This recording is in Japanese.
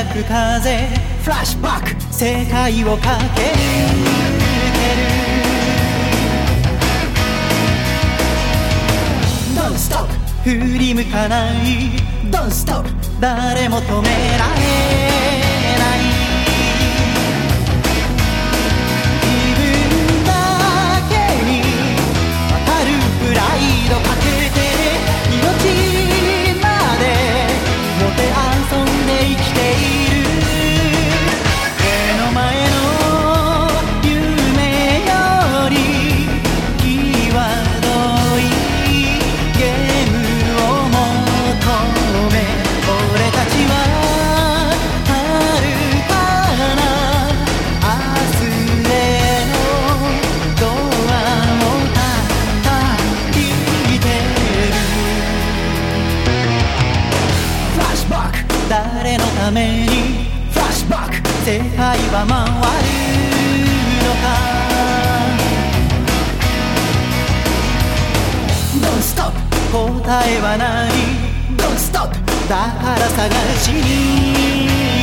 輝く風フラッシュバック世界を駆け抜ける Don't stop 振り向かない Don't stop 誰も止められない自分だけに渡るプライドかけて命までもてあそんで生きている目の前の夢より際どいゲームを求め俺たちは遥かな明日へのドアを叩いてるフラッシュバック誰のためにフラッシュバック世界は回るのか Don't stop 答えはない Don't stop だから探しに